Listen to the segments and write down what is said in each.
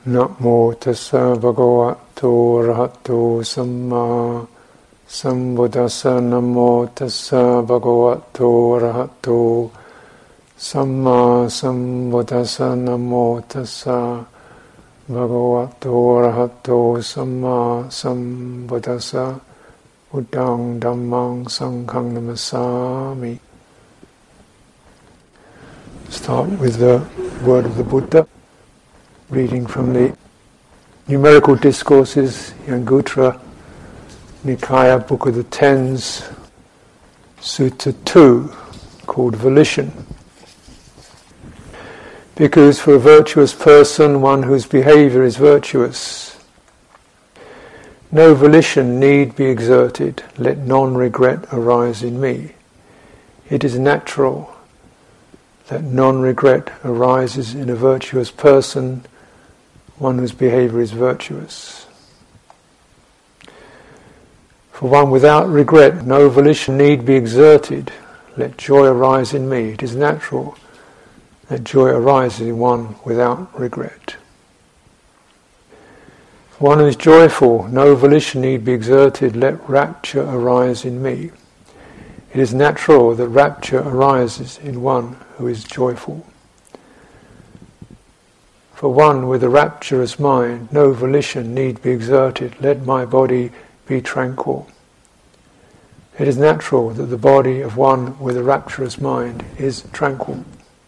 Namo tassa bhagavato arahato samma sambuddhassa. Namo tassa bhagavato arahato samma sambuddhassa. Namo tassa bhagavato arahato samma sambuddhassa. Buddhaṃ Dhammāṃ Sanghaṃ Namasāmi. Start with the word of the Buddha. Reading from the Numerical Discourses, Anguttara Nikaya, Book of the Tens, Sutta 2, called Volition. Because for a virtuous person, one whose behaviour is virtuous, no volition need be exerted, let non-regret arise in me. It is natural that non-regret arises in a virtuous person, one whose behaviour is virtuous. For one without regret, no volition need be exerted. Let joy arise in me. It is natural that joy arises in one without regret. For one who is joyful, no volition need be exerted. Let rapture arise in me. It is natural that rapture arises in one who is joyful. For one with a rapturous mind, no volition need be exerted. Let my body be tranquil. It is natural that the body of one with a rapturous mind is tranquil.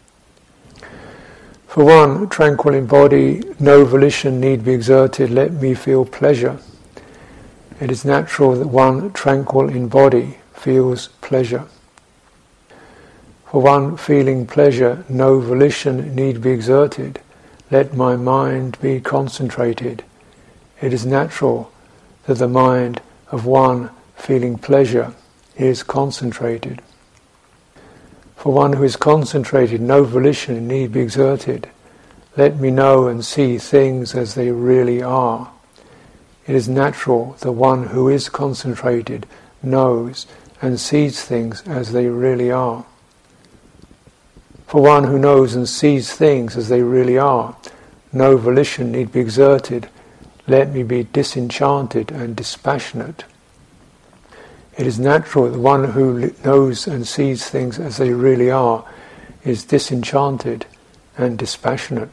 For one tranquil in body, no volition need be exerted. Let me feel pleasure. It is natural that one tranquil in body feels pleasure. For one feeling pleasure, no volition need be exerted. Let my mind be concentrated. It is natural that the mind of one feeling pleasure is concentrated. For one who is concentrated, no volition need be exerted. Let me know and see things as they really are. It is natural that one who is concentrated knows and sees things as they really are. For one who knows and sees things as they really are, no volition need be exerted. Let me be disenchanted and dispassionate. It is natural that one who knows and sees things as they really are is disenchanted and dispassionate.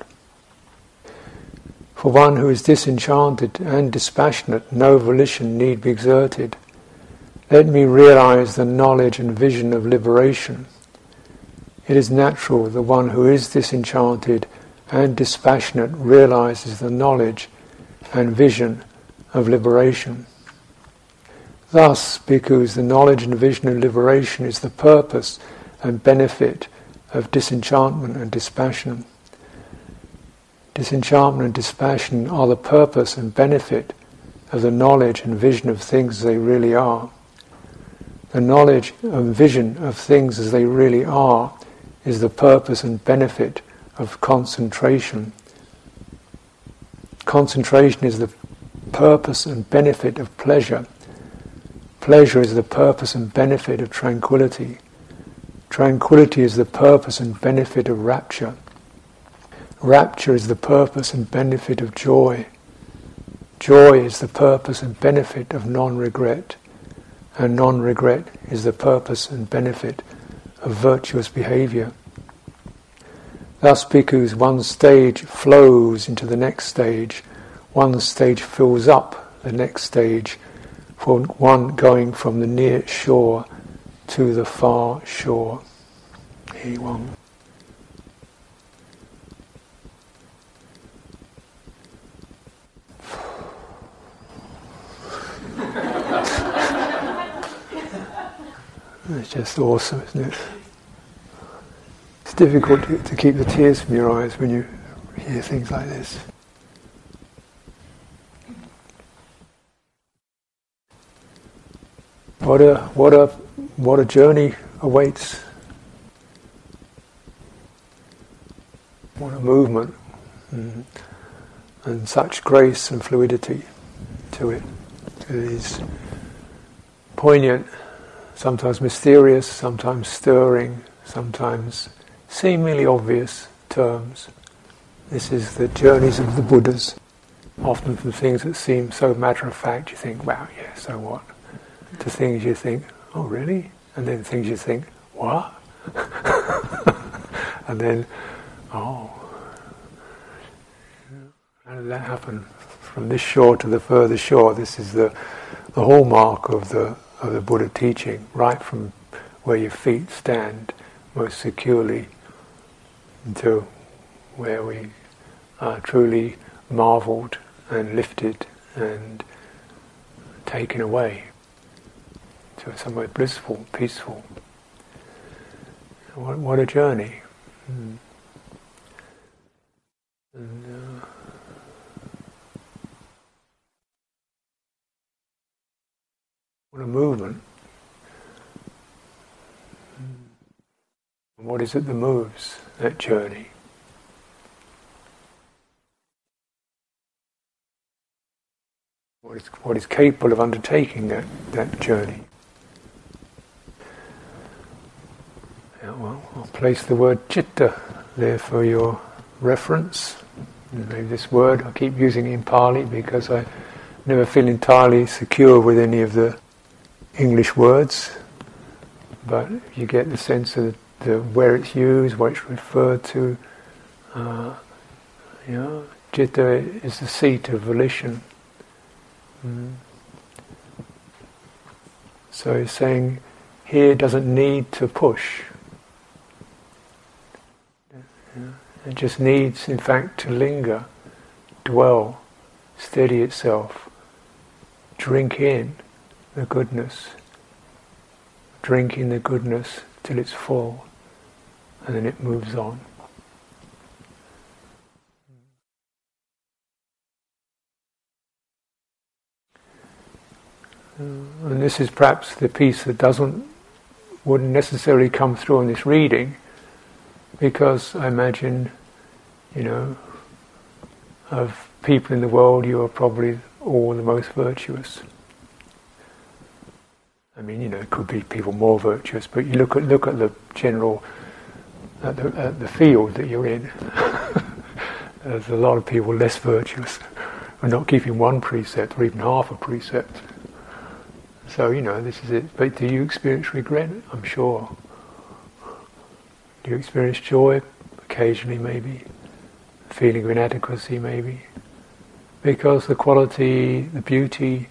For one who is disenchanted and dispassionate, no volition need be exerted. Let me realize the knowledge and vision of liberation. It is natural that one who is disenchanted and dispassionate realizes the knowledge and vision of liberation. Thus, because the knowledge and vision of liberation is the purpose and benefit of disenchantment and dispassion. Disenchantment and dispassion are the purpose and benefit of the knowledge and vision of things as they really are. The knowledge and vision of things as they really are is the purpose and benefit of concentration. Concentration is the purpose and benefit of pleasure. Pleasure is the purpose and benefit of tranquility. Tranquility is the purpose and benefit of rapture. Rapture is the purpose and benefit of joy. Joy is the purpose and benefit of non-regret. And non-regret is the purpose and benefit of virtuous behavior. Thus, because one stage flows into the next stage, one stage fills up the next stage, for one going from the near shore to the far shore. One. It's just awesome, isn't it? It's difficult to keep the tears from your eyes when you hear things like this. What a journey awaits. What a movement, and such grace and fluidity to it. It is poignant, sometimes mysterious, sometimes stirring, sometimes seemingly obvious terms. This is the journeys of the Buddhas. Often from things that seem so matter of fact, you think, wow, yeah, so what? To things you think, oh really? And then things you think, what? And then, oh, how did that happen? From this shore to the further shore. This is the hallmark of the Buddha teaching, right from where your feet stand most securely to where we are truly marveled and lifted and taken away to somewhere blissful, peaceful. What a journey. And, what a movement. What is it that moves that journey? What is capable of undertaking that journey? Yeah, well, I'll place the word citta there for your reference. And maybe this word, I keep using it in Pali because I never feel entirely secure with any of the English words, but you get the sense of where it's used, what it's referred to. Citta is the seat of volition. So he's saying here doesn't need to push. It just needs, in fact, to linger, dwell, steady itself, drink in the goodness, drink in the goodness till it's full, and then it moves on. And this is perhaps the piece that wouldn't necessarily come through in this reading, because I imagine, of people in the world, you are probably all the most virtuous. I mean, it could be people more virtuous, but you look at the general, at the field that you're in. There's a lot of people less virtuous, and not keeping one precept or even half a precept. So, this is it. But do you experience regret? I'm sure. Do you experience joy? Occasionally, maybe. Feeling of inadequacy, maybe. Because the quality, the beauty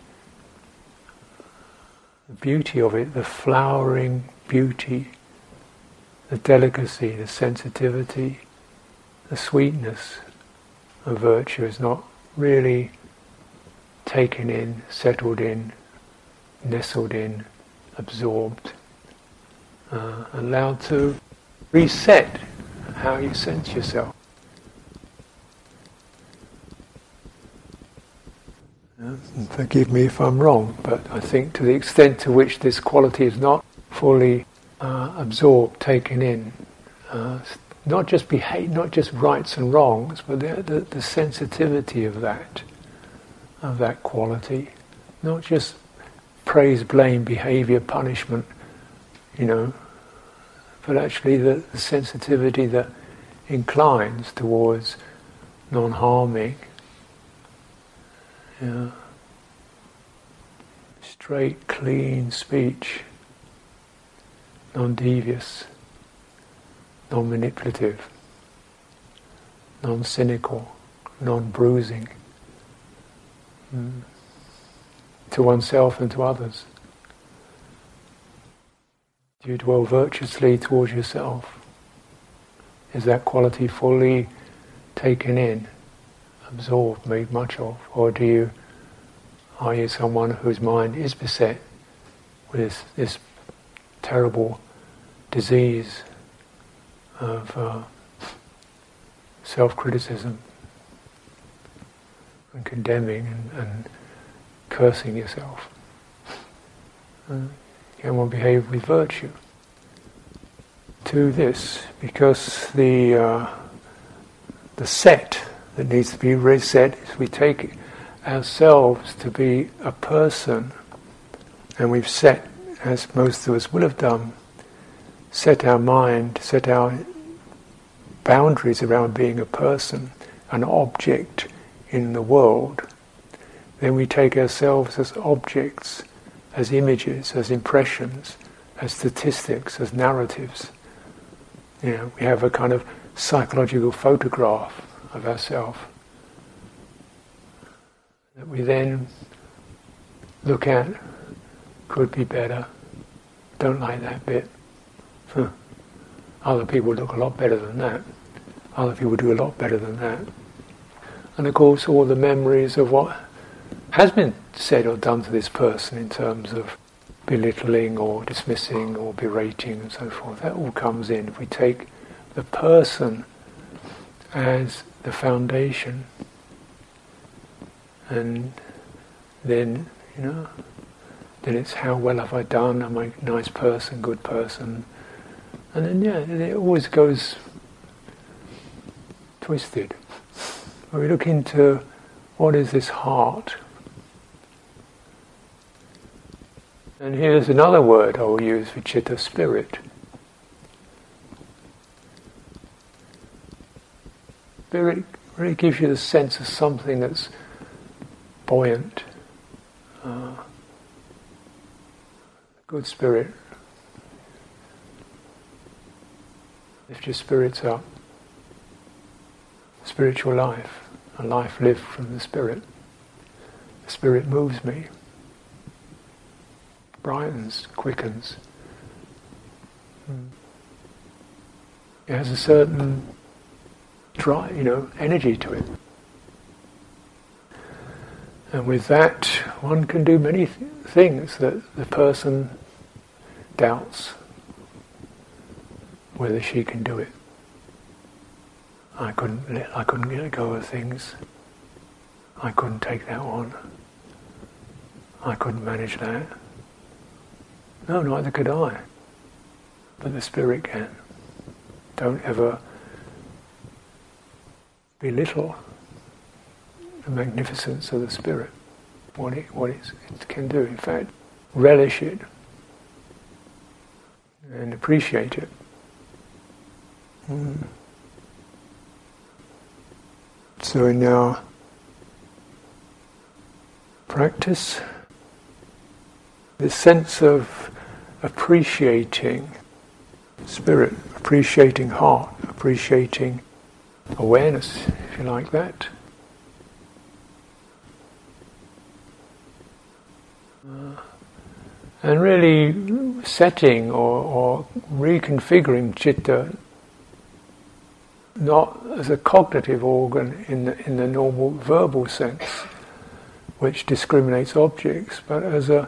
of it, the flowering beauty, the delicacy, the sensitivity, the sweetness of virtue is not really taken in, settled in, nestled in, absorbed, allowed to reset how you sense yourself. And forgive me if I'm wrong, but I think to the extent to which this quality is not fully absorbed, taken in, not just rights and wrongs, but the sensitivity of that quality, not just praise, blame, behavior, punishment, but actually the sensitivity that inclines towards non-harming, straight, clean speech, non-devious, non-manipulative, non-cynical, non-bruising, to oneself and to others. Do you dwell virtuously towards yourself? Is that quality fully taken in, absorbed, made much of? Or are you someone whose mind is beset with this terrible disease of self-criticism and condemning and cursing yourself? You want to behave with virtue. To this, because the set that needs to be reset is we take ourselves to be a person, and we've set, as most of us will have done, set our mind, set our boundaries around being a person an object in the world, then we take ourselves as objects, as images, as impressions, as statistics, as narratives. We have a kind of psychological photograph of ourselves that we then look at, could be better, don't like that bit. Other people look a lot better than that. Other people do a lot better than that. And of course all the memories of what has been said or done to this person in terms of belittling or dismissing or berating and so forth, that all comes in. If we take the person as the foundation, and then, then it's how well have I done, am I a nice person, good person, and then it always goes twisted. When we look into what is this heart, and here's another word I will use for chitta, spirit. Spirit really gives you the sense of something that's buoyant. Good spirit. Lift your spirits up. Spiritual life. A life lived from the spirit. The spirit moves me. Brightens, quickens. It has a certain drive, energy to it. And with that, one can do many things that the person doubts whether she can do it. I couldn't let go of things. I couldn't take that on. I couldn't manage that. No, neither could I. But the spirit can. Don't ever belittle the magnificence of the spirit, what it can do. In fact, relish it and appreciate it. So in our practice, this sense of appreciating spirit, appreciating heart, appreciating awareness, if you like that. And really setting or reconfiguring citta not as a cognitive organ in the normal verbal sense, which discriminates objects, but as a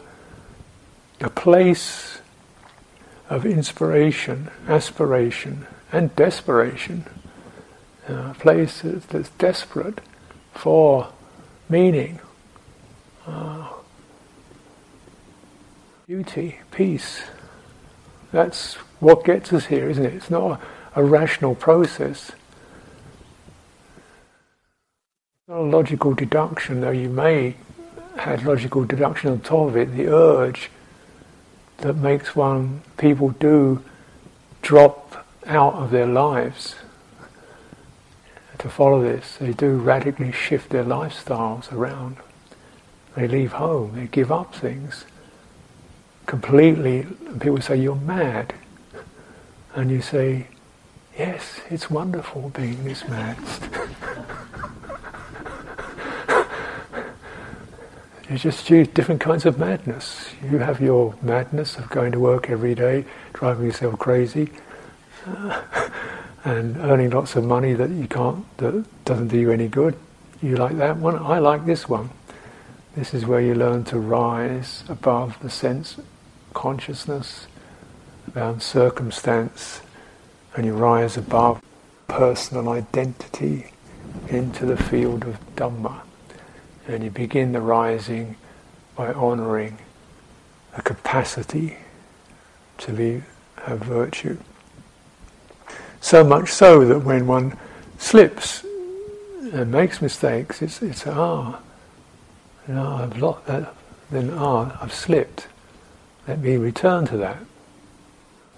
place of inspiration, aspiration, and desperation. A place that's desperate for meaning, beauty, peace. That's what gets us here, isn't it? It's not a rational process. It's not a logical deduction, though you may have logical deduction on top of it, the urge that makes people do drop out of their lives to follow this. They do radically shift their lifestyles around. They leave home, they give up things completely, and people say, "You're mad." And you say, "Yes, it's wonderful being this mad." You just choose different kinds of madness. You have your madness of going to work every day, driving yourself crazy, and earning lots of money that doesn't do you any good. You like that one? I like this one. This is where you learn to rise above the sense consciousness, above circumstance, and you rise above personal identity into the field of Dhamma. And you begin the rising by honouring a capacity to have virtue. So much so that when one slips and makes mistakes, I've slipped. Let me return to that.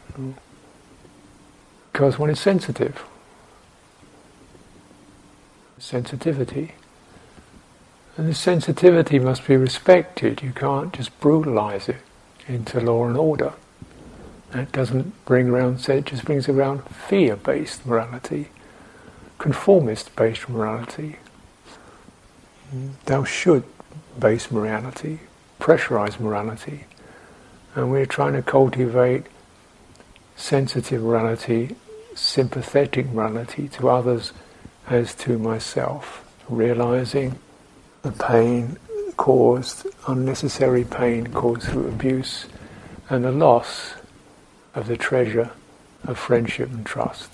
Because one is sensitive. sensitivity. And the sensitivity must be respected. You can't just brutalize it into law and order. That doesn't bring around, it just brings around fear-based morality, conformist-based morality, thou should-based morality, pressurized morality. And we're trying to cultivate sensitive morality, sympathetic morality to others as to myself, realizing the pain caused, unnecessary pain caused through abuse, and the loss of the treasure of friendship and trust.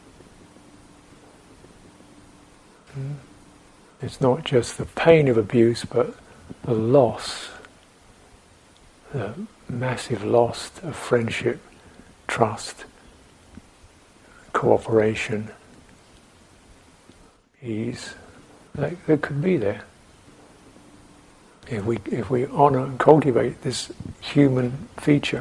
It's not just the pain of abuse, but the loss, the massive loss of friendship, trust, cooperation, ease, that could be there. If we honour and cultivate this human feature.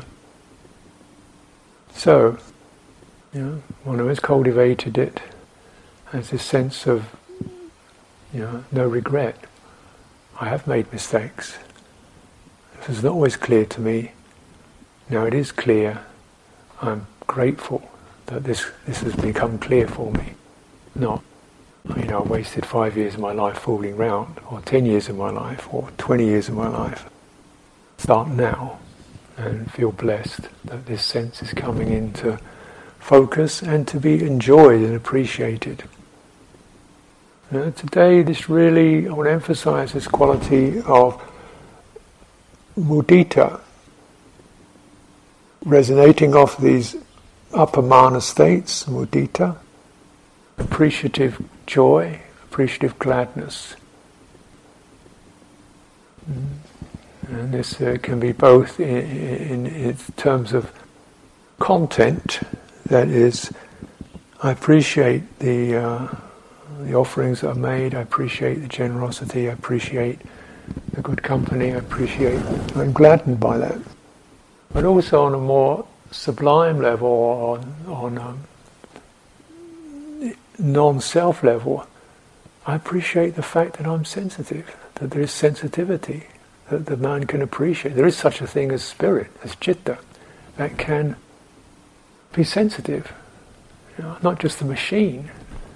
So, one who has cultivated it has this sense of, no regret. I have made mistakes. This was not always clear to me. Now it is clear. I'm grateful that this has become clear for me. Not, I wasted 5 years of my life fooling around, or 10 years of my life, or 20 years of my life. Start now and feel blessed that this sense is coming into focus and to be enjoyed and appreciated. Today, I want to emphasize this quality of mudita, resonating off these upper mana states, mudita, appreciative joy, appreciative gladness. And this can be both in terms of content, that is, I appreciate the offerings that are made, I appreciate the generosity, I appreciate the good company, I'm gladdened by that. But also on a more sublime level, on a non-self level, I appreciate the fact that I'm sensitive, that there is sensitivity, that the man can appreciate. There is such a thing as spirit, as citta, that can be sensitive, not just a machine.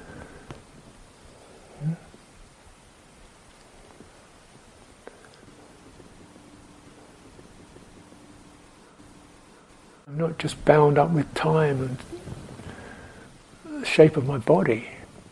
I'm not just bound up with time and the shape of my body,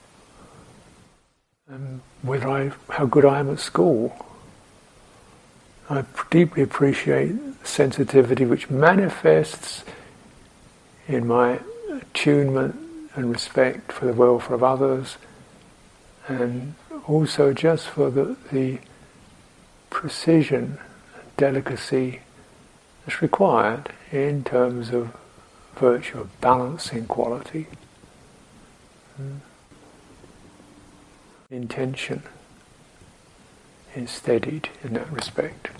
and how good I am at school. I deeply appreciate sensitivity which manifests in my attunement and respect for the welfare of others, and also just for the precision and delicacy that's required in terms of virtue of balancing quality. Intention is steadied in that respect.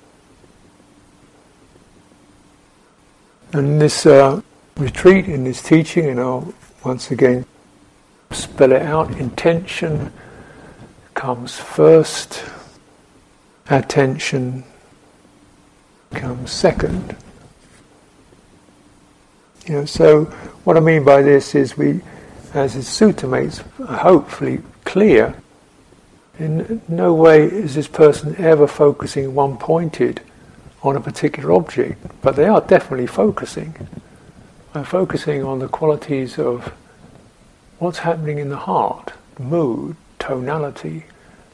And this retreat, in this teaching, and I'll once again spell it out, intention comes first, attention comes second. So what I mean by this is as the sutta makes hopefully clear, in no way is this person ever focusing one-pointed on a particular object, but they are definitely focusing. They're focusing on the qualities of what's happening in the heart, mood, tonality,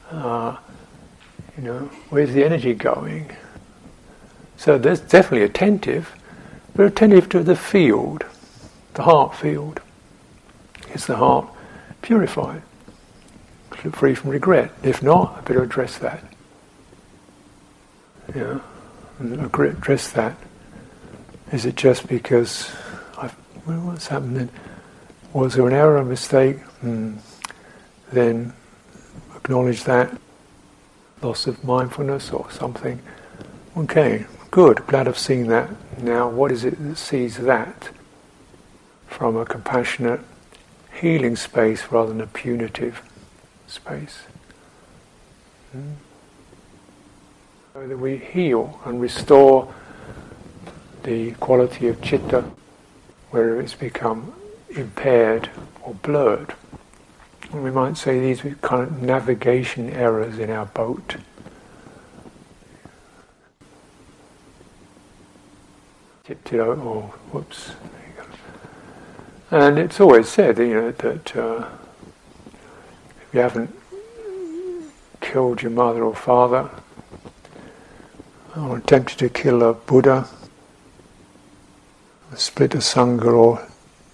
where's the energy going. So there's definitely attentive, but attentive to the field, the heart field. Is the heart purified, free from regret? If not, I better address that. And address that. Is it just because what's happening? Was there an error, a mistake? Then acknowledge that. Loss of mindfulness or something. Okay, good, glad I've seen that. Now what is it that sees that from a compassionate, healing space rather than a punitive space. So that we heal and restore the quality of citta where it's become impaired or blurred. And we might say these are kind of navigation errors in our boat. Tipped it over, or whoops, there you go. And it's always said, that if you haven't killed your mother or father, or attempted to kill a Buddha, split a Sangha, or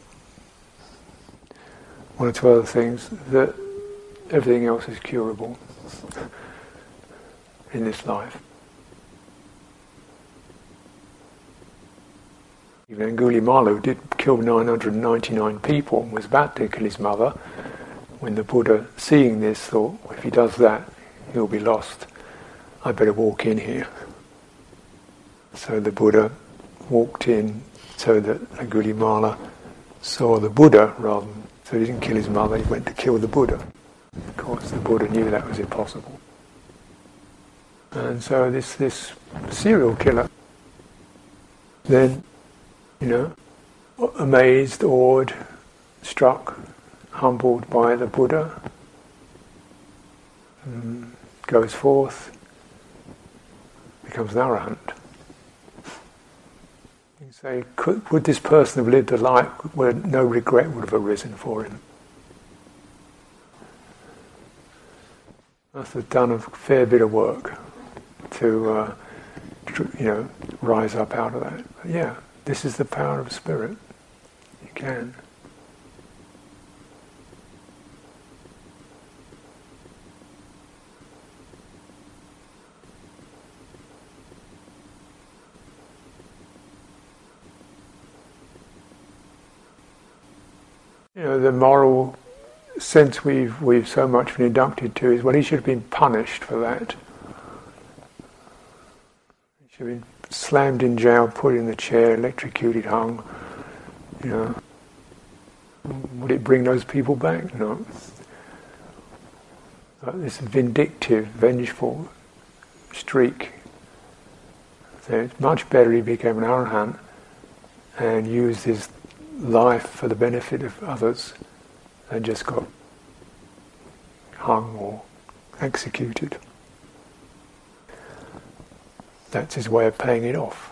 one or two other things, that everything else is curable in this life. Even Angulimala, who did kill 999 people and was about to kill his mother, when the Buddha, seeing this, thought, if he does that, he'll be lost. I better walk in here. So the Buddha walked in so that Angulimala saw the Buddha rather than, so he didn't kill his mother, he went to kill the Buddha. Of course, the Buddha knew that was impossible. And so this serial killer, then, amazed, awed, struck, humbled by the Buddha, goes forth, becomes an arahant. You say, would this person have lived a life where no regret would have arisen for him? Must have done a fair bit of work to, rise up out of that. But yeah, this is the power of spirit. You can. The moral sense we've so much been inducted to is, well, he should have been punished for that. He should have been slammed in jail, put in the chair, electrocuted, hung. Would it bring those people back? No. But this vindictive, vengeful streak. So it's much better he became an arahant and used his life for the benefit of others and just got hung or executed. That's his way of paying it off.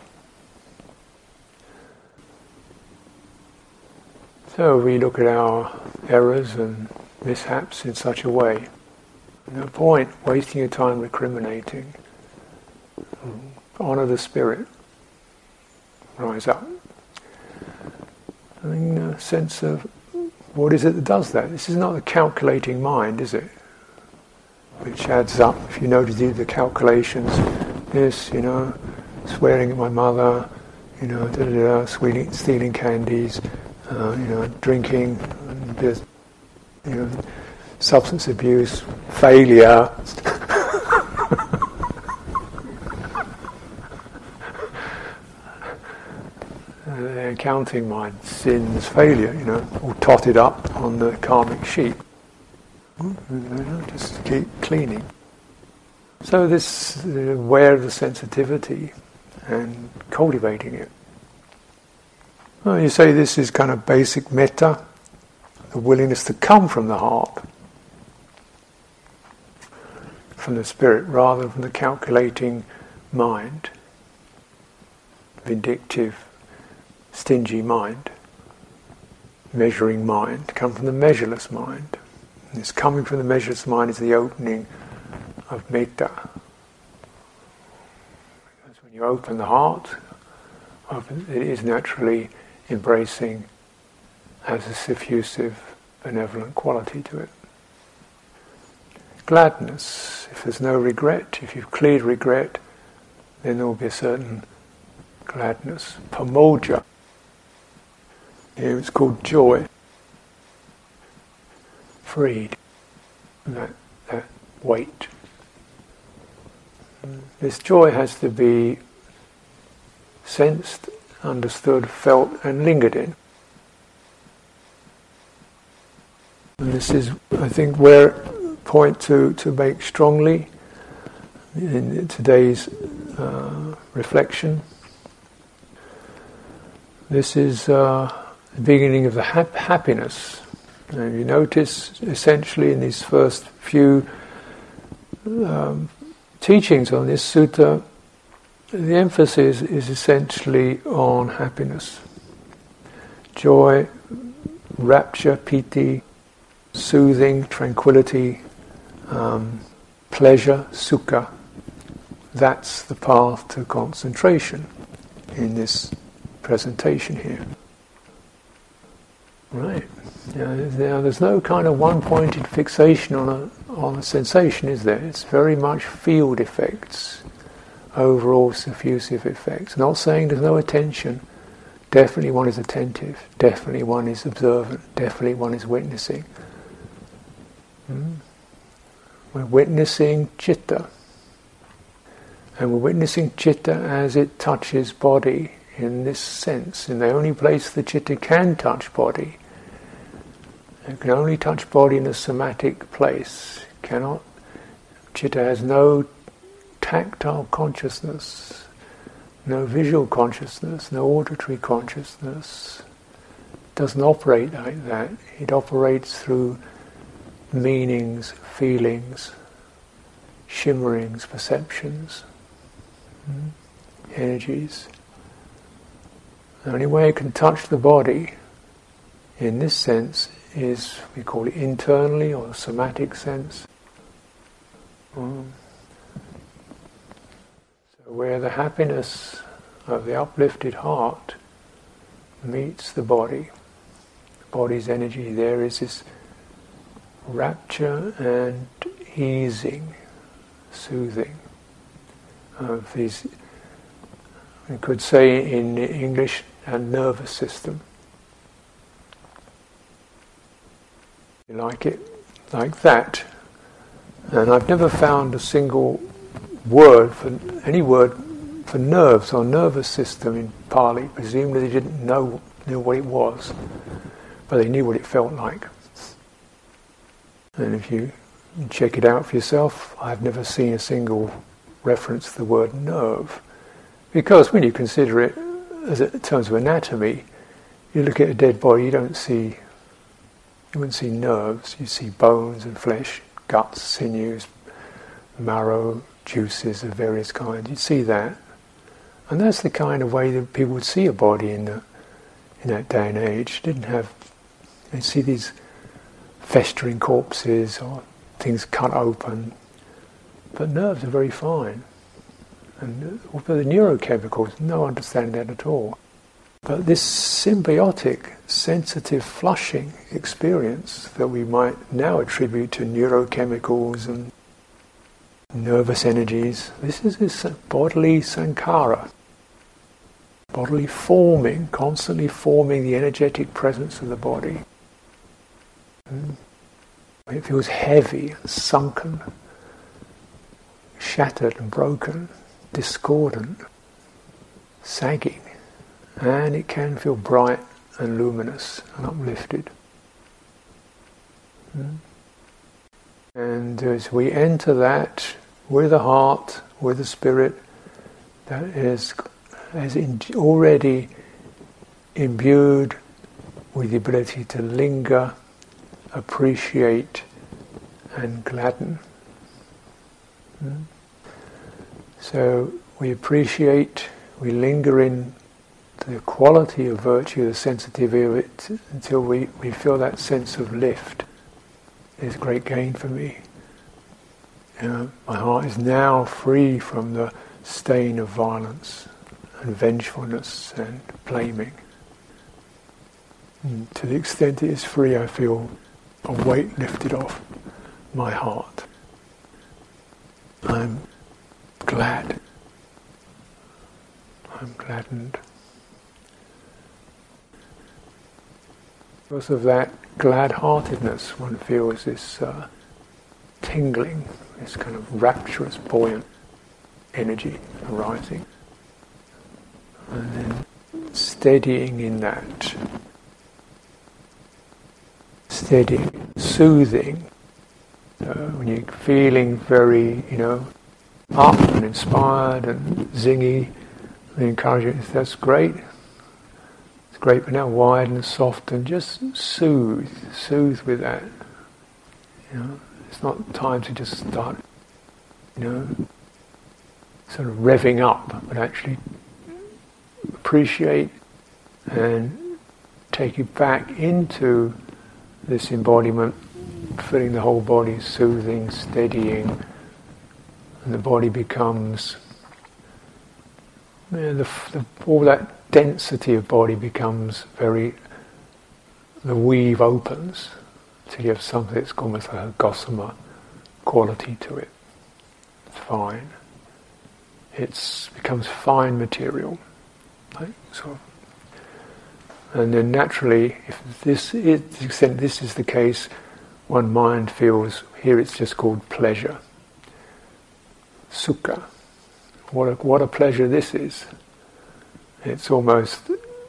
So we look at our errors and mishaps in such a way. No point wasting your time recriminating. Honour the spirit. Rise up. A sense of what is it that does that? This is not the calculating mind, is it? Which adds up, if you know to do the calculations, this, swearing at my mother, stealing candies, drinking, substance abuse, failure. The accounting mind, sins, failure, all totted up on the karmic sheet. Just keep cleaning. So this, aware of the sensitivity and cultivating it. Well, you say this is kind of basic metta, the willingness to come from the heart, from the spirit, rather than from the calculating mind, vindictive, stingy mind, measuring mind, come from the measureless mind. And this coming from the measureless mind is the opening of metta. Because when you open the heart, it is naturally embracing, has a suffusive, benevolent quality to it. Gladness, if there's no regret, if you've cleared regret, then there will be a certain gladness. Pamodja. Here it's called joy. Freed from that weight. This joy has to be sensed, understood, felt and lingered in. And this is, I think, where point to make strongly in today's reflection. This is the beginning of the happiness. And you notice essentially in these first few teachings on this sutta, the emphasis is essentially on happiness. Joy, rapture, piti, soothing, tranquility, pleasure, sukha. That's the path to concentration in this presentation here. Right. Now there's no kind of one-pointed fixation on a sensation, is there? It's very much field effects, overall diffusive effects. Not saying there's no attention. Definitely one is attentive. Definitely one is observant. Definitely one is witnessing. We're witnessing citta. And we're witnessing citta as it touches body in this sense. In the only place the citta can touch body. It can only touch body in a somatic place. Citta has no tactile consciousness, no visual consciousness, no auditory consciousness. It doesn't operate like that. It operates through meanings, feelings, shimmerings, perceptions, energies. The only way it can touch the body in this sense is, we call it internally, or somatic sense. So where the happiness of the uplifted heart meets the body's energy, there is this rapture and easing, soothing of these, we could say in English, a nervous system. You like it like that. And I've never found a single word for nerves or nervous system in Pali. Presumably they didn't knew what it was, but they knew what it felt like. And if you check it out for yourself, I've never seen a single reference to the word nerve. Because when you consider it as in terms of anatomy, you look at a dead body, you wouldn't see nerves, you see bones and flesh, guts, sinews, marrow, juices of various kinds. You'd see that. And that's the kind of way that people would see a body in that day and age. They'd see these festering corpses or things cut open. But nerves are very fine. And for the neurochemicals, no understanding that at all. But this symbiotic, sensitive flushing experience that we might now attribute to neurochemicals and nervous energies, this is this bodily sankhara, bodily forming, constantly forming the energetic presence of the body. It feels heavy, sunken, shattered and broken, discordant, sagging. And it can feel bright and luminous and uplifted. And as we enter that with the heart, with the spirit, that is already imbued with the ability to linger, appreciate and gladden. So we appreciate, we linger in the quality of virtue, the sensitivity of it, until we feel that sense of lift. Is great gain for me. My heart is now free from the stain of violence and vengefulness and blaming. And to the extent it is free, I feel a weight lifted off my heart. I'm glad. I'm gladdened. Because of that glad-heartedness, one feels this tingling, this kind of rapturous, buoyant energy arising. And then steadying in that, steadying, soothing When you're feeling very, up and inspired and zingy, we encourage you, that's great. It's great, but now widen, soften, just soothe with that. It's not time to just start, sort of revving up, but actually appreciate and take it back into this embodiment, feeling the whole body soothing, steadying, and the body becomes, all that density of body becomes the weave opens till you have something that's almost like a gossamer quality to it. It's fine. It becomes fine material, right? And then naturally, if this is to the extent this is the case, one mind feels, here it's just called pleasure. Sukha. What a pleasure this is. It's almost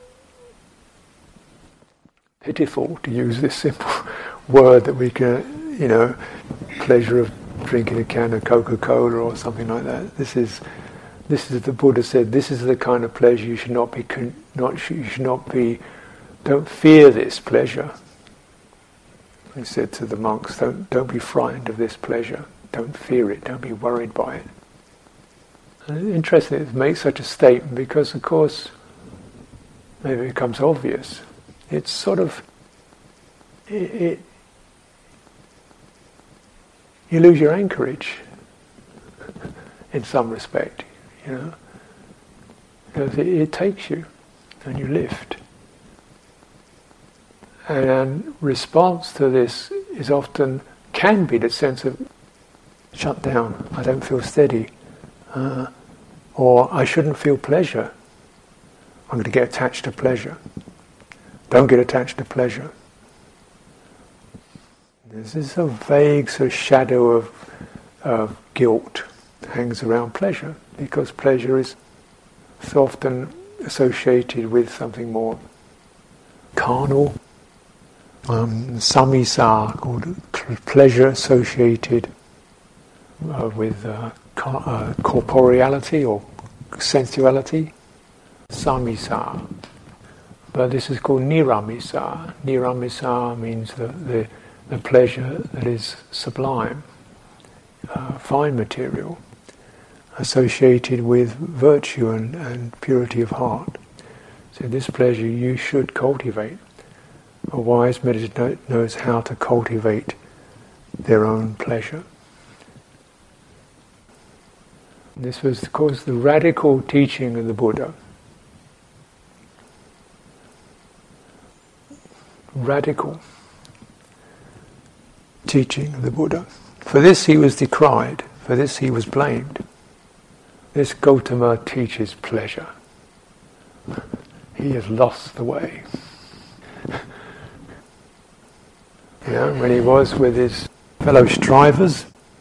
pitiful to use this simple word that we can, pleasure of drinking a can of Coca-Cola or something like that. This is the Buddha said, this is the kind of pleasure you should not be, don't fear this pleasure. He said to the monks, don't be frightened of this pleasure. Don't fear it. Don't be worried by it. And it's interesting to make such a statement because, of course, maybe it becomes obvious. It's sort of you lose your anchorage in some respect, because it takes you and you lift. And response to this is often, can be the sense of shut down, I don't feel steady, or I shouldn't feel pleasure, I'm going to get attached to pleasure. Don't get attached to pleasure. There's this sort of vague sort of shadow of guilt hangs around pleasure, because pleasure is so often associated with something more carnal, samisa, called pleasure associated with corporeality or sensuality, samisa. But this is called niramisa. Niramisa means the pleasure that is sublime, fine material, associated with virtue and purity of heart. So this pleasure you should cultivate. A wise meditator knows how to cultivate their own pleasure. This was, of course, the radical teaching of the Buddha. Radical teaching of the Buddha. For this he was decried, for this he was blamed. This Gautama teaches pleasure. He has lost the way. When he was with his fellow strivers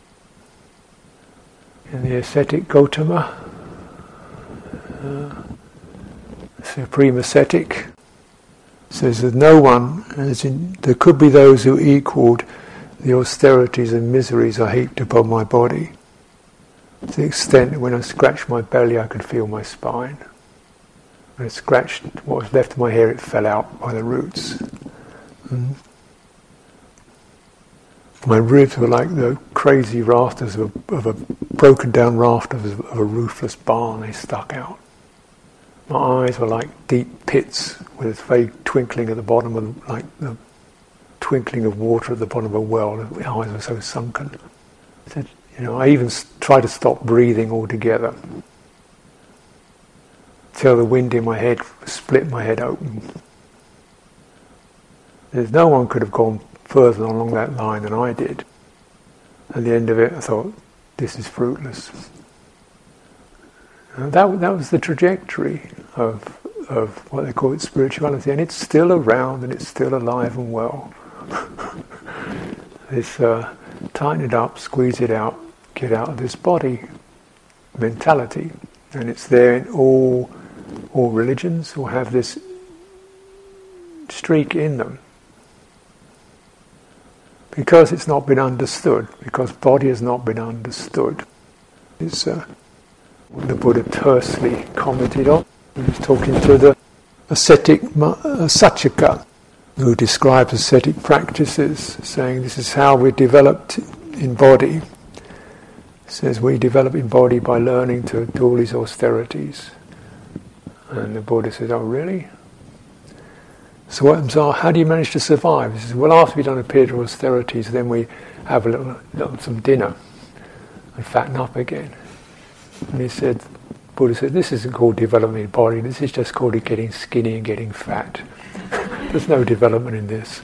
in the ascetic Gautama, supreme ascetic, says that no one, there could be those who equalled the austerities and miseries I heaped upon my body, to the extent that when I scratched my belly I could feel my spine. When I scratched what was left of my hair, it fell out by the roots. My ribs were like the crazy rafters of a broken down rafters of a roofless barn. They stuck out. My eyes were like deep pits with a vague twinkling at the bottom of, like the twinkling of water at the bottom of a well. The eyes were so sunken. I said, I even tried to stop breathing altogether, till the wind in my head split my head open. There's no one could have gone further along that line than I did. At the end of it, I thought, this is fruitless. And that was the trajectory of what they call it spirituality, and it's still around and it's still alive and well. This tighten it up, squeeze it out, get out of this body mentality, and it's there in all religions will have this streak in them. because it's not been understood, because body has not been understood. It's what the Buddha tersely commented on. He was talking to the ascetic Saccaka, who describes ascetic practices, saying this is how we're developed in body. He says we develop in body by learning to do all these austerities. And the Buddha says, oh really? So what happens are, how do you manage to survive? He says, well, after we've done a period of austerities, then we have some dinner and fatten up again. And he said, Buddha said, this isn't called development in body, this is just called getting skinny and getting fat. There's no development in this.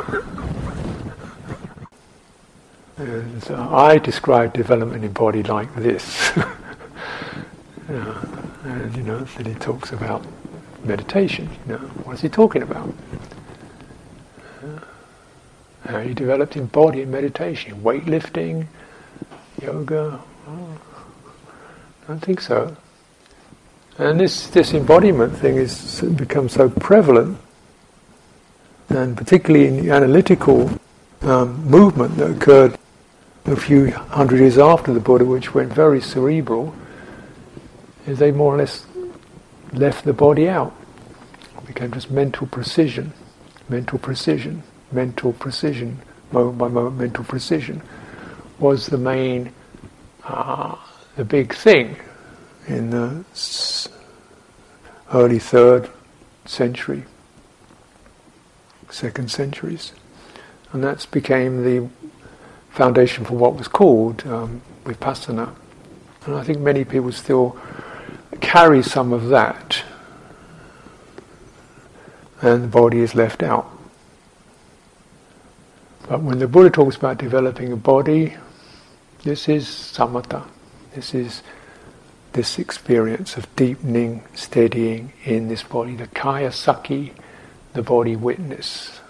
And so I describe development in body like this. And then he talks about meditation. What is he talking about? How you developed in body in meditation, weightlifting, yoga. I don't think so. And this embodiment thing has become so prevalent, and particularly in the analytical movement that occurred a few hundred years after the Buddha, which went very cerebral, is they more or less left the body out. It became just mental precision, moment by moment mental precision was the main, the big thing in the early 3rd century, 2nd centuries. And that became the foundation for what was called Vipassana. And I think many people still carry some of that, and the body is left out. But when the Buddha talks about developing a body, this is samatha. This is this experience of deepening, steadying in this body, the kaya sakhi, the body witness.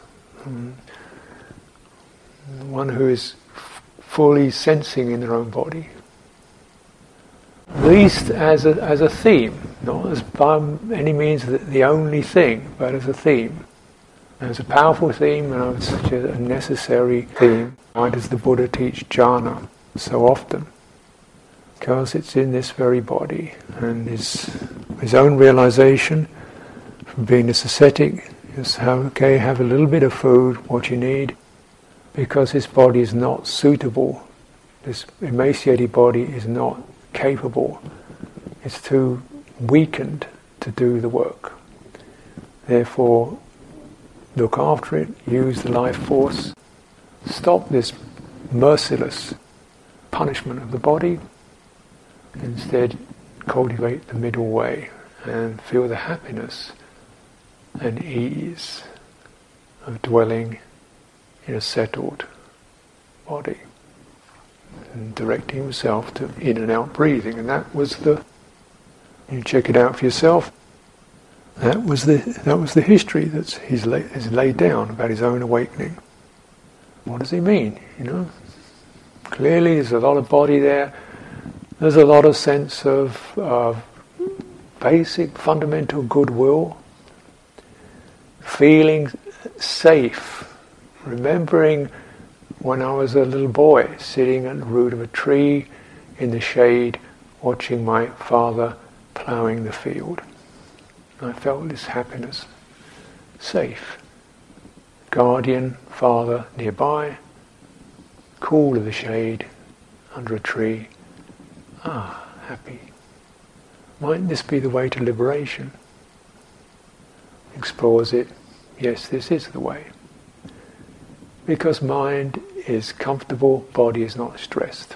One who is fully sensing in their own body. At least as a theme, not as by any means the only thing, but as a theme. As a powerful theme, and I would suggest a necessary theme. Why does the Buddha teach jhana so often? Because it's in this very body, and his own realization from being this ascetic is have a little bit of food, what you need, because this body is not suitable. This emaciated body is not capable. It's too weakened to do the work. Therefore, look after it, use the life force, stop this merciless punishment of the body, instead cultivate the middle way and feel the happiness and ease of dwelling in a settled body and directing himself to in and out breathing. And that was you check it out for yourself. That was the history that he's laid down about his own awakening. What does he mean? Clearly there's a lot of body there. There's a lot of sense of basic fundamental goodwill, feeling safe, remembering when I was a little boy sitting at the root of a tree in the shade watching my father ploughing the field. I felt this happiness, safe. Guardian, father nearby, cool of the shade, under a tree. Happy. Mightn't this be the way to liberation? Explores it. Yes, this is the way. Because mind is comfortable, body is not stressed.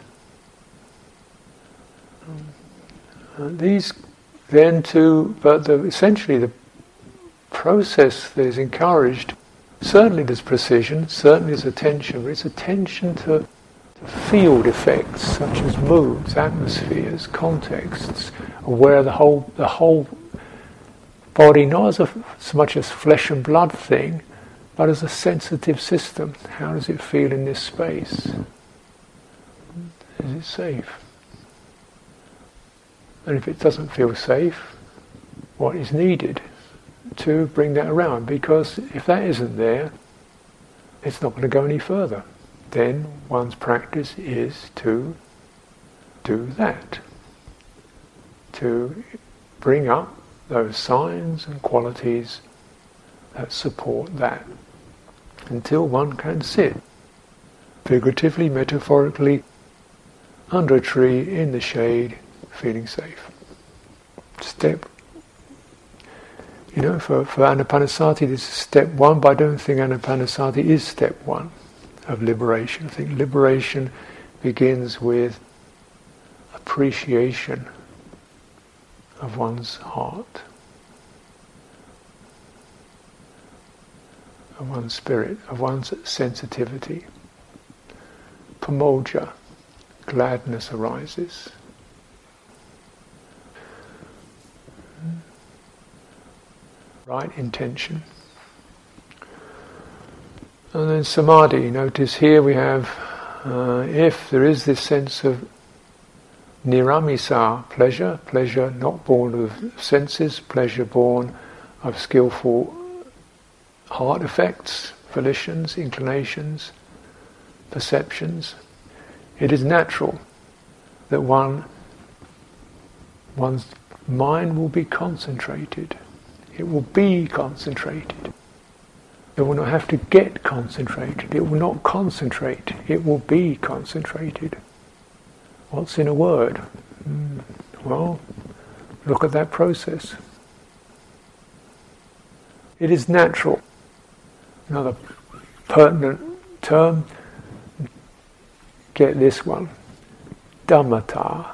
Essentially the process that is encouraged, certainly there's precision, certainly there's attention, but it's attention to field effects such as moods, atmospheres, contexts, aware of the whole body, not as so much as flesh and blood thing, but as a sensitive system. How does it feel in this space? Is it safe? And if it doesn't feel safe, what is needed to bring that around? Because if that isn't there, it's not going to go any further. then one's practice is to do that, to bring up those signs and qualities that support that, until one can sit, figuratively, metaphorically, under a tree, in the shade, feeling safe. Step, for Anapanasati this is step one, but I don't think Anapanasati is step one of liberation. I think liberation begins with appreciation of one's heart, of one's spirit, of one's sensitivity. Pamoja, gladness arises. Right intention. And then samadhi. Notice here we have, if there is this sense of niramisa, pleasure not born of senses, pleasure born of skillful heart effects, volitions, inclinations, perceptions, it is natural that one's mind will be concentrated. It will be concentrated. It will not have to get concentrated. It will not concentrate. It will be concentrated. What's in a word? Well, look at that process. It is natural. Another pertinent term, get this one. Dhammata.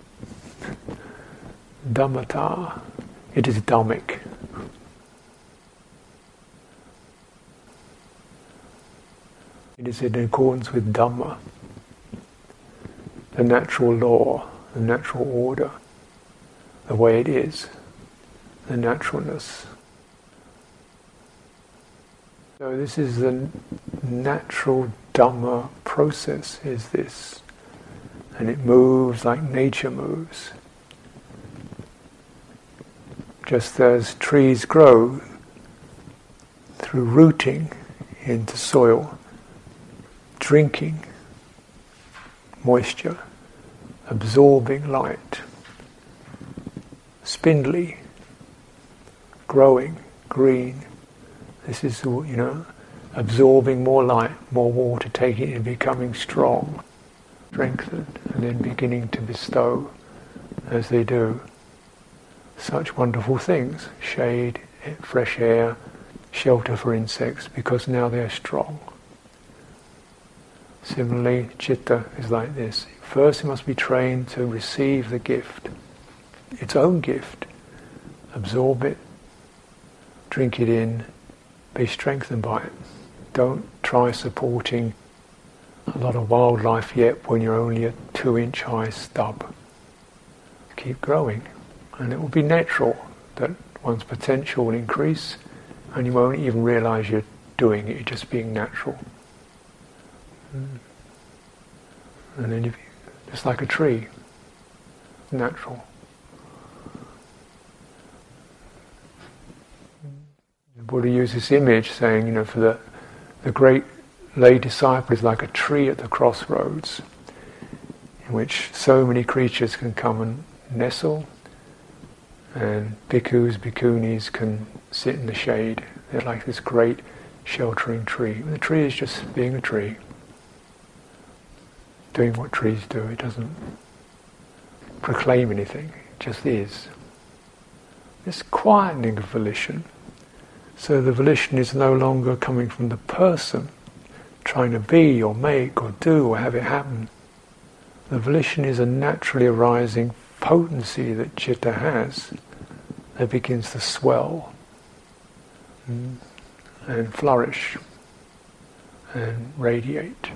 Dhammata. It is Dhammic. It is in accordance with Dhamma, the natural law, the natural order, the way it is, the naturalness. So this is the natural Dhamma process, is this. And it moves like nature moves. Just as trees grow through rooting into soil, drinking moisture, absorbing light, spindly, growing, green. This is, absorbing more light, more water, taking it and becoming strong, strengthened, and then beginning to bestow, as they do, such wonderful things: shade, fresh air, shelter for insects, because now they're strong. Similarly, citta is like this. First it must be trained to receive the gift, its own gift, absorb it, drink it in, be strengthened by it. Don't try supporting a lot of wildlife yet when you're only a 2-inch high stub. Keep growing, and it will be natural that one's potential will increase, and you won't even realize you're doing it, you're just being natural. And then just like a tree, natural. The Buddha used this image saying, for the great lay disciple is like a tree at the crossroads, in which so many creatures can come and nestle, and bhikkhus, bhikkhunis can sit in the shade. They're like this great sheltering tree. The tree is just being a tree, doing what trees do. It doesn't proclaim anything, it just is. This quietening of volition. So the volition is no longer coming from the person, trying to be or make or do or have it happen. The volition is a naturally arising potency that citta has that begins to swell and flourish and radiate.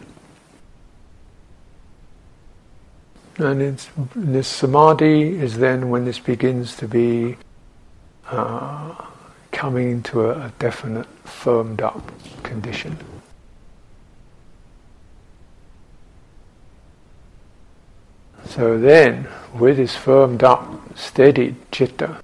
And this samadhi is then when this begins to be coming into a definite firmed up condition. So then, with this firmed up, steadied citta,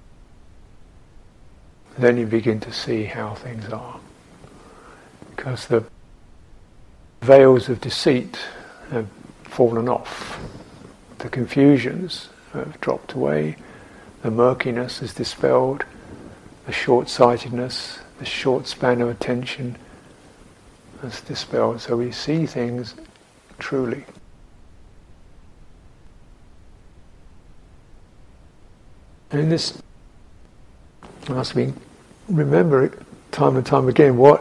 then you begin to see how things are. Because the veils of deceit have fallen off. The confusions have dropped away. The murkiness is dispelled. The short-sightedness, the short span of attention is dispelled. So we see things truly. And in this, must we remember it time and time again, what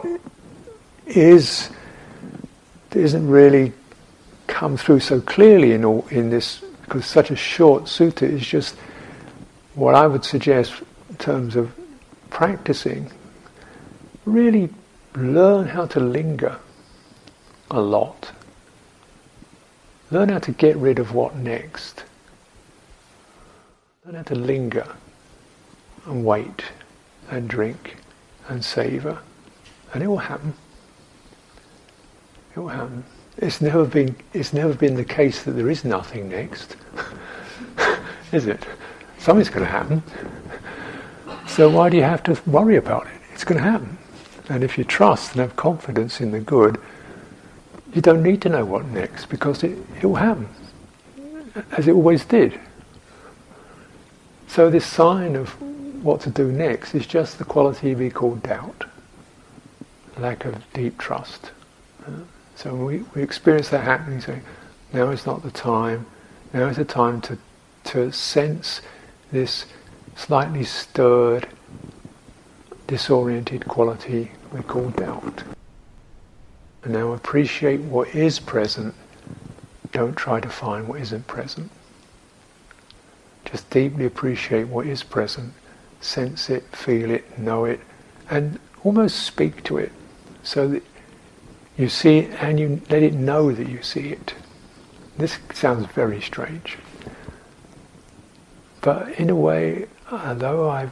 isn't really come through so clearly in this, because such a short sutta is just what I would suggest in terms of practicing. Really learn how to linger a lot. Learn how to get rid of what next. Learn how to linger and wait and drink and savour, and it will happen. It will happen. It's never been the case that there is nothing next, is it? Something's going to happen. So why do you have to worry about it? It's going to happen. And if you trust and have confidence in the good, you don't need to know what next, because it will happen, as it always did. So this sign of what to do next is just the quality we call doubt, lack of deep trust. So we experience that happening, saying, now is not the time, now is the time to sense this slightly stirred, disoriented quality we call doubt. And now appreciate what is present, don't try to find what isn't present. Just deeply appreciate what is present, sense it, feel it, know it, and almost speak to it, so that you see it and you let it know that you see it. This sounds very strange. But in a way, although I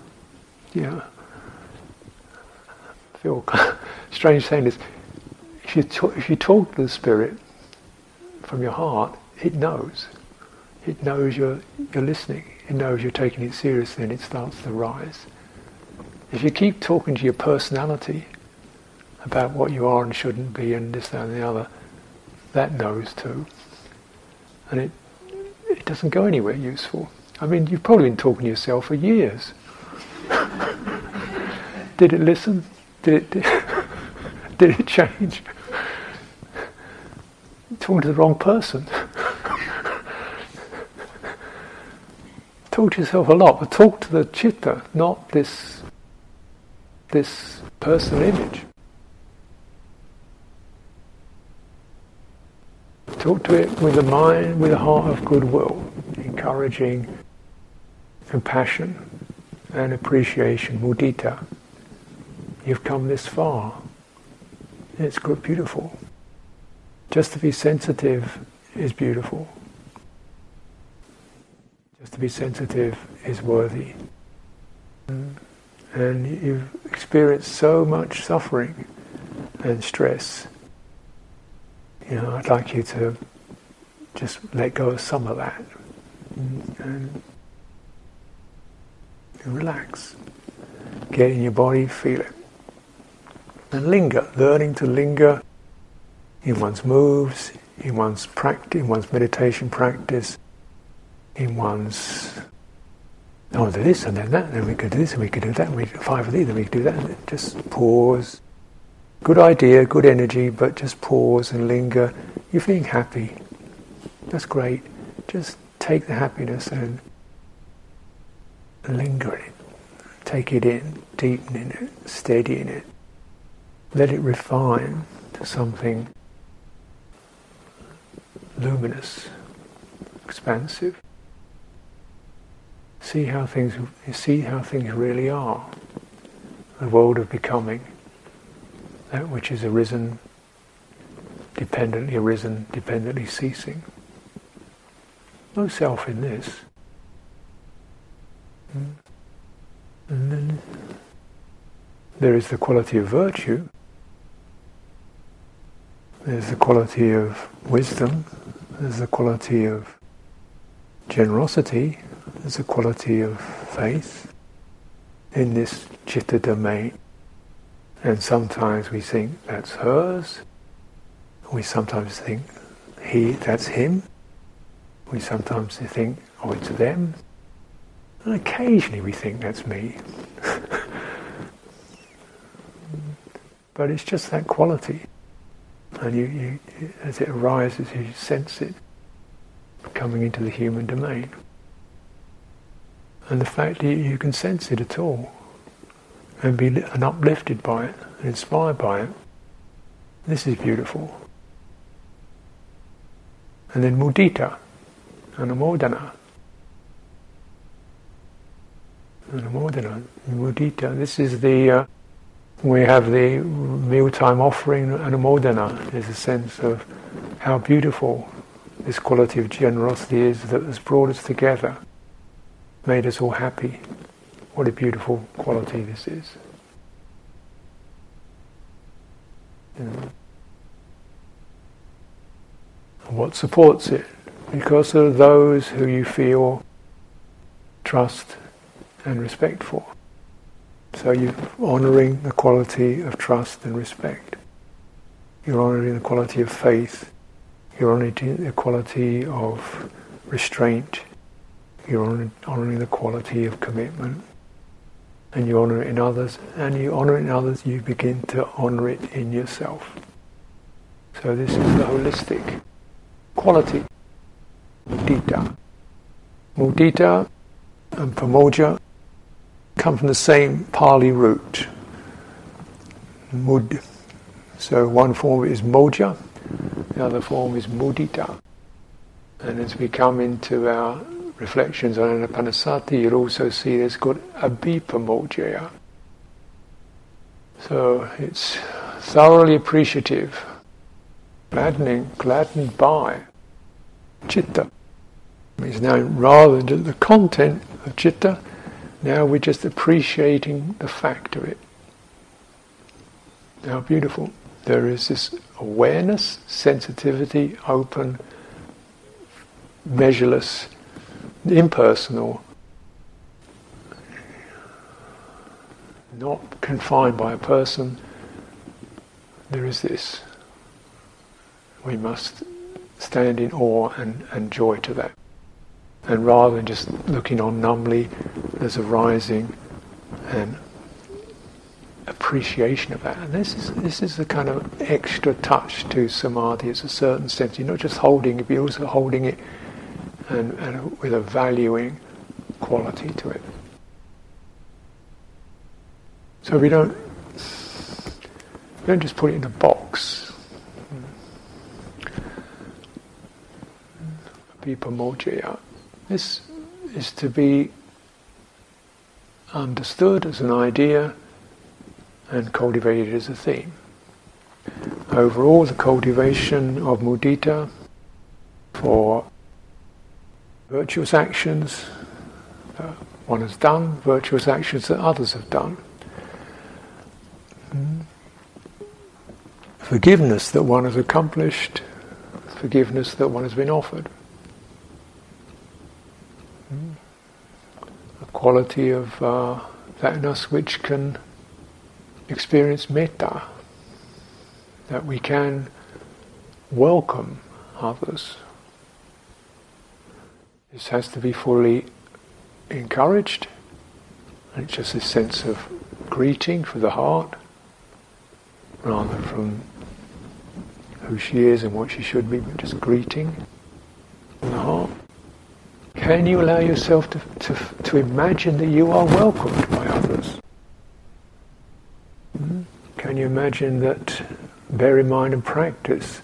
feel strange saying this, if you talk to the spirit from your heart, it knows. It knows you're listening. It knows you're taking it seriously, and it starts to rise. If you keep talking to your personality about what you are and shouldn't be and this, that and the other, that knows too. And it doesn't go anywhere useful. I mean, you've probably been talking to yourself for years. Did it listen? Did it change? You're talking to the wrong person. Talk to yourself a lot, but talk to the chitta, not this personal image. Talk to it with a mind, with a heart of goodwill, encouraging compassion and appreciation, mudita. You've come this far. It's good, beautiful. Just to be sensitive is beautiful. Just to be sensitive is worthy. And you've experienced so much suffering and stress. I'd like you to just let go of some of that and relax. Get in your body, feel it. And linger, learning to linger in one's moves, in one's practice, in one's meditation practice, in one's, do this and then that, then we could do this and we could do that, and we could 5 of these, then we could do that, and just pause. Good idea, good energy, but just pause and linger. You're feeling happy. That's great. Just take the happiness and linger in it. Take it in, deepen in it, steady in it. Let it refine to something luminous, expansive. See how things really are. The world of becoming. That which is arisen, dependently ceasing. No self in this. And then there is the quality of virtue. There's the quality of wisdom. There's the quality of generosity. There's the quality of faith in this citta domain. And sometimes we think that's hers, We sometimes think, that's him. We sometimes think, oh, it's them. And occasionally we think that's me. But it's just that quality. And you, as it arises, you sense it coming into the human domain. And the fact that you can sense it at all and be uplifted by it, and inspired by it, this is beautiful. And then mudita, anumodana. Anumodana, mudita. This is we have the mealtime offering, anumodana. There's a sense of how beautiful this quality of generosity is that has brought us together, made us all happy. What a beautiful quality this is. And what supports it? Because of those who you feel trust and respect for. So you're honouring the quality of trust and respect. You're honouring the quality of faith. You're honouring the quality of restraint. You're honouring the quality of commitment. And you honour it in others. And you honour it in others, you begin to honour it in yourself. So this is the holistic quality. Mudita. Mudita and pamoja come from the same Pali root. Mud. So one form is moja, the other form is mudita. And as we come into our reflections on Anapanasati, you'll also see there's called abhipamojaya. So it's thoroughly appreciative, gladdened by citta. It's now rather than the content of citta, now we're just appreciating the fact of it. How beautiful. There is this awareness, sensitivity, open, measureless, impersonal, not confined by a person. There is this. We must stand in awe and joy to that. And rather than just looking on numbly, there's a rising and appreciation of that. And this is the kind of extra touch to samadhi. It's a certain sense. You're not just holding it, but you're also holding it and with a valuing quality to it. So we don't just put it in a box. Abhipamojaya. This is to be understood as an idea and cultivated as a theme. Overall, the cultivation of mudita for virtuous actions one has done, virtuous actions that others have done. Forgiveness that one has accomplished, forgiveness that one has been offered. A quality of that in us which can experience metta, that we can welcome others. This has to be fully encouraged, and it's just a sense of greeting for the heart, rather from who she is and what she should be, but just greeting from the heart. Can you allow yourself to imagine that you are welcomed by others? Can you imagine that, bear in mind and practice,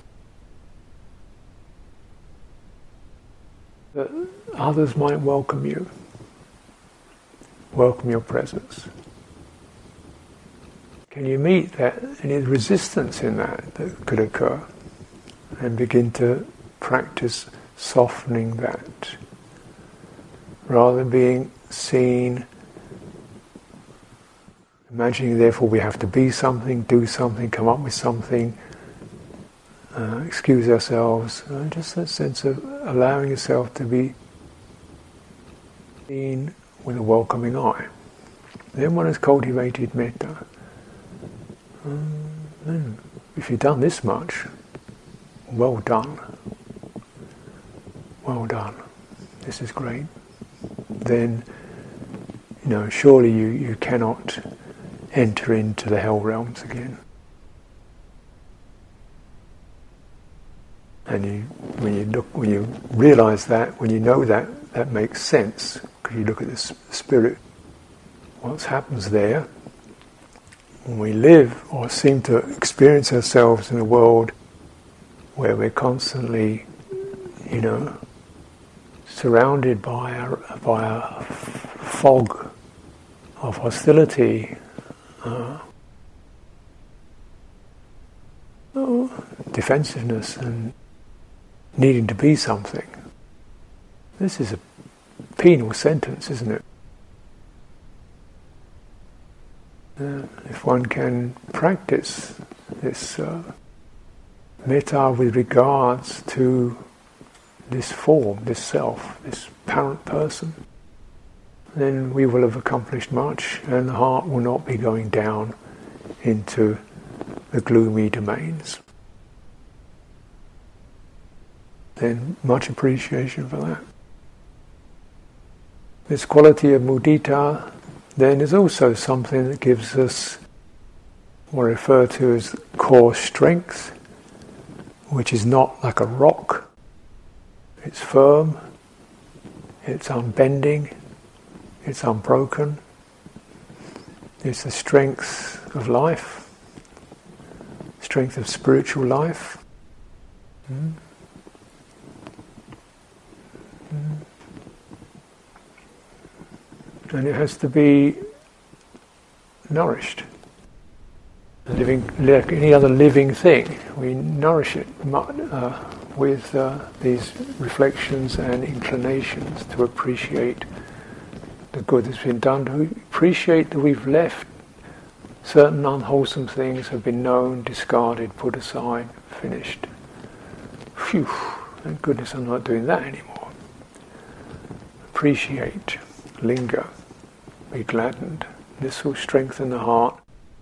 that others might welcome you, welcome your presence? Can you meet that, any resistance in that could occur, and begin to practice softening that, rather than being seen, imagining therefore we have to be something, do something, come up with something, excuse ourselves, just that sense of allowing yourself to be seen with a welcoming eye. Then one has cultivated metta. If you've done this much, well done, this is great, then surely you cannot enter into the hell realms again. And when you realize that, when you know that, that makes sense, because you look at the spirit, what happens there, when we live or seem to experience ourselves in a world where we're constantly, surrounded by a fog of hostility, defensiveness, and needing to be something. This is a penal sentence, isn't it? If one can practice this metta with regards to this form, this self, this apparent person, then we will have accomplished much, and the heart will not be going down into the gloomy domains. Then much appreciation for that. This quality of mudita then is also something that gives us what I refer to as core strength, which is not like a rock. It's firm, it's unbending, it's unbroken. It's the strength of life, strength of spiritual life. And it has to be nourished. Like any other living thing, we nourish it with these reflections and inclinations to appreciate the good that's been done, to appreciate that we've left certain unwholesome things, have been known, discarded, put aside, finished. Phew, thank goodness I'm not doing that anymore. Appreciate, linger, be gladdened. This will strengthen the heart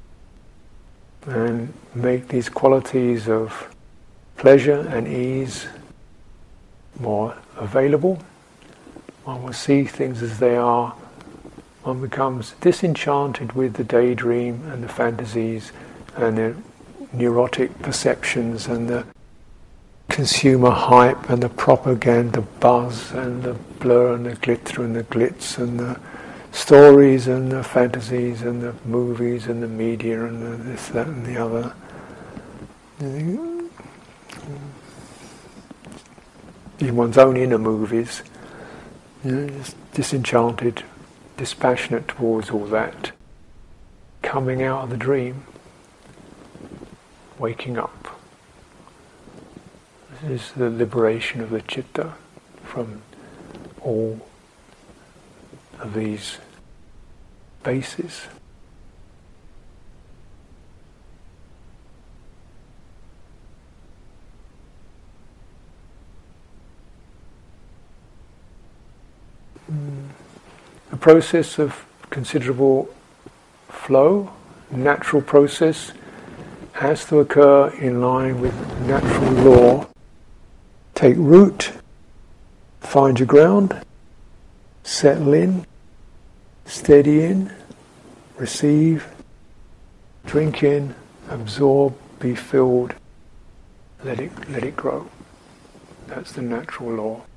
and make these qualities of pleasure and ease more available. One will see things as they are. One becomes disenchanted with the daydream and the fantasies and the neurotic perceptions and the consumer hype and the propaganda buzz and the blur and the glitter and the glitz and the stories and the fantasies and the movies and the media and the this, that and the other. In one's own inner movies, just disenchanted, dispassionate towards all that. Coming out of the dream, waking up. This is the liberation of the citta from all of these bases. A process of considerable flow, natural process, has to occur in line with natural law. Take root, find your ground, settle in, steady in, receive, drink in, absorb, be filled, let it grow. That's the natural law.